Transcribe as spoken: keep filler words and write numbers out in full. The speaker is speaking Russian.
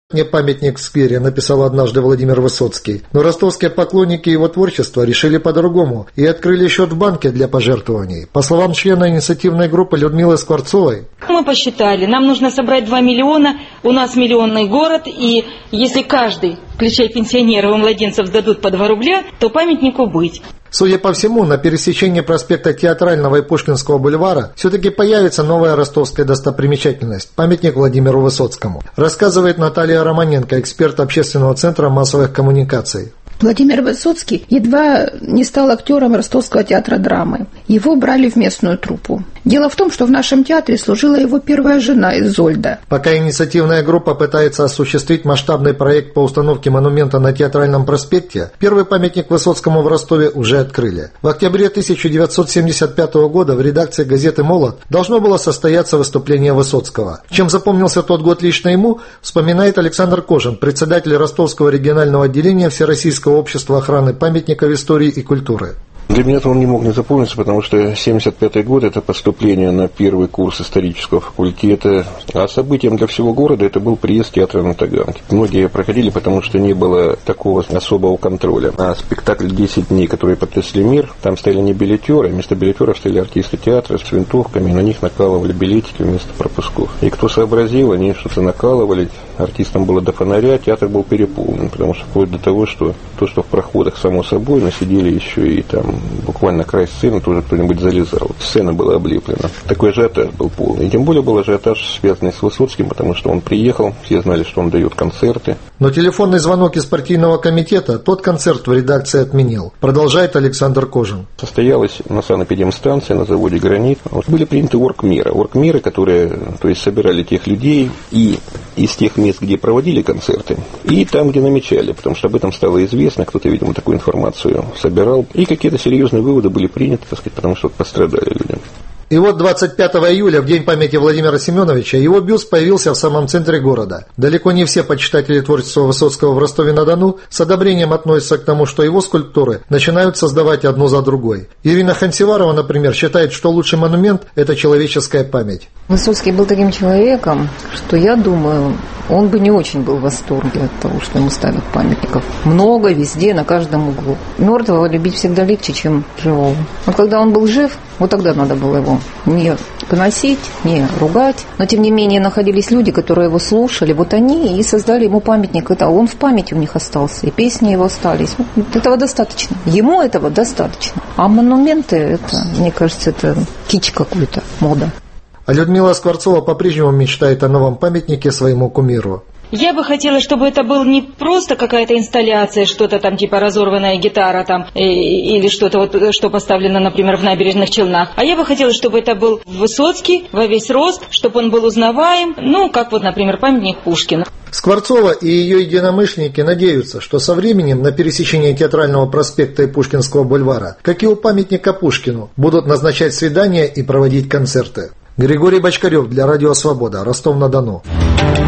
«Мне памятник в сквере», написал однажды Владимир Высоцкий. Но ростовские поклонники его творчества решили по-другому и открыли счет в банке для пожертвований. По словам члена инициативной группы Людмилы Скворцовой, мы посчитали, нам нужно собрать два миллиона, у нас миллионный город, и если каждый, включая пенсионеров и младенцев, сдадут по два рубля, то памятнику быть. Судя по всему, на пересечении проспекта Театрального и Пушкинского бульвара все-таки появится новая ростовская достопримечательность – памятник Владимиру Высоцкому, рассказывает Наталья Романенко, эксперт общественного центра массовых коммуникаций. Владимир Высоцкий едва не стал актером Ростовского театра драмы. Его брали в местную труппу. Дело в том, что в нашем театре служила его первая жена Изольда. Пока инициативная группа пытается осуществить масштабный проект по установке монумента на Театральном проспекте, первый памятник Высоцкому в Ростове уже открыли. В октябре тысяча девятьсот семьдесят пятого года в редакции газеты «Молот» должно было состояться выступление Высоцкого. Чем запомнился тот год лично ему, вспоминает Александр Кожин, председатель Ростовского регионального отделения Всероссийского общества охраны памятников истории и культуры. Для меня он не мог не запомниться, потому что семьдесят пятый год – это поступление на первый курс исторического факультета, а событием для всего города это был приезд театра на Таганке. Многие проходили, потому что не было такого особого контроля. А спектакль «десять дней», который потрясли мир, там стояли не билетеры, вместо билетеров стояли артисты театра с винтовками, на них накалывали билетики вместо пропусков. И кто сообразил, они что-то накалывали, артистам было до фонаря, театр был переполнен, потому что вплоть до того, что то, что в проходах, само собой, но сидели еще и там буквально край сцены тоже кто-нибудь залезал. Сцена была облеплена. Такой ажиотаж был полный. И тем более был ажиотаж, связанный с Высоцким, потому что он приехал, все знали, что он дает концерты. Но телефонный звонок из партийного комитета тот концерт в редакции отменил. Продолжает Александр Кожин. Состоялась на санэпидемстанции на заводе «Гранит». Были приняты оргмеры. Оргмеры, которые, то есть, собирали тех людей и из тех мест, где проводили концерты, и там, где намечали, потому что об этом стало известно, кто-то, видимо, такую информацию собирал, и какие-то серьезные выводы были приняты, так сказать, потому что пострадали люди. И вот двадцать пятого июля, в день памяти Владимира Семеновича, его бюст появился в самом центре города. Далеко не все почитатели творчества Высоцкого в Ростове-на-Дону с одобрением относятся к тому, что его скульптуры начинают создавать одну за другой. Ирина Хансеварова, например, считает, что лучший монумент – это человеческая память. Высоцкий был таким человеком, что, я думаю, он бы не очень был в восторге от того, что ему ставят памятников. Много, везде, на каждом углу. Мертвого любить всегда легче, чем живого. Вот когда он был жив, вот тогда надо было его не поносить, не ругать. Но, тем не менее, находились люди, которые его слушали. Вот они и создали ему памятник. Это он в памяти у них остался, и песни его остались. Этого достаточно. Ему этого достаточно. А монументы, это, мне кажется, это кич какой-то, мода. А Людмила Скворцова по-прежнему мечтает о новом памятнике своему кумиру. Я бы хотела, чтобы это был не просто какая-то инсталляция, что-то там типа разорванная гитара там, э, или что-то вот, что поставлено, например, в Набережных Челнах. А я бы хотела, чтобы это был Высоцкий во весь рост, чтобы он был узнаваем, ну, как вот, например, памятник Пушкину. Скворцова и ее единомышленники надеются, что со временем на пересечении Театрального проспекта и Пушкинского бульвара, как и у памятника Пушкину, будут назначать свидания и проводить концерты. Григорий Бочкарев для Радио Свобода, Ростов-на-Дону.